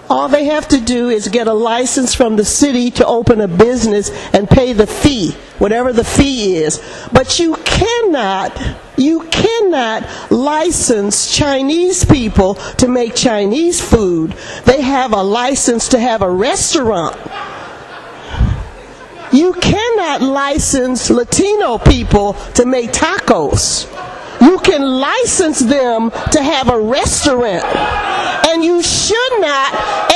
All they have to do is get a license from the city to open a business and pay the fee, whatever the fee is. But you cannot license Chinese people to make Chinese food. They have a license to have a restaurant. You cannot license Latino people to make tacos. You can license them to have a restaurant. And you should not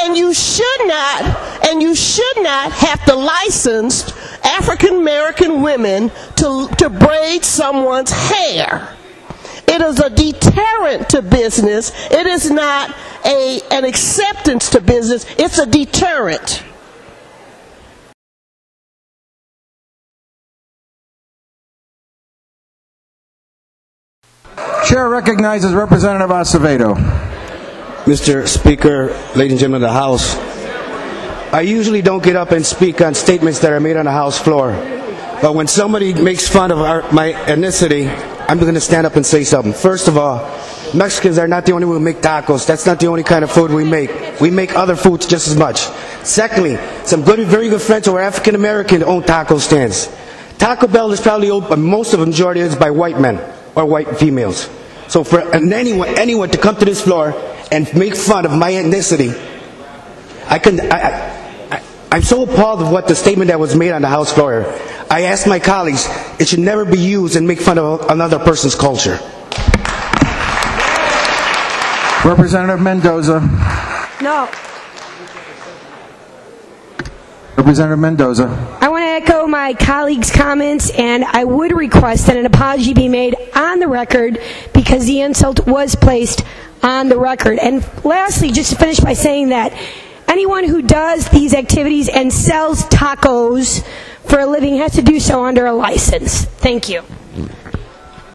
have to license African American women to braid someone's hair. It is a deterrent to business. It is not an acceptance to business. It's a deterrent. Chair recognizes Representative Acevedo. Mr. Speaker, ladies and gentlemen of the House, I usually don't get up and speak on statements that are made on the House floor. But when somebody makes fun of my ethnicity, I'm going to stand up and say something. First of all, Mexicans are not the only one who make tacos. That's not the only kind of food we make. We make other foods just as much. Secondly, some very good friends who are African American own taco stands. Taco Bell is probably owned by most of the majority is by white men or white females. So for anyone to come to this floor and make fun of my ethnicity, I'm so appalled of what the statement that was made on the House floor. I ask my colleagues, it should never be used and make fun of another person's culture. Representative Mendoza. No. Representative Mendoza. I want to echo my colleagues' comments, and I would request that an apology be made on the record because the insult was placed on the record. And lastly, just to finish by saying that anyone who does these activities and sells tacos for a living has to do so under a license. Thank you.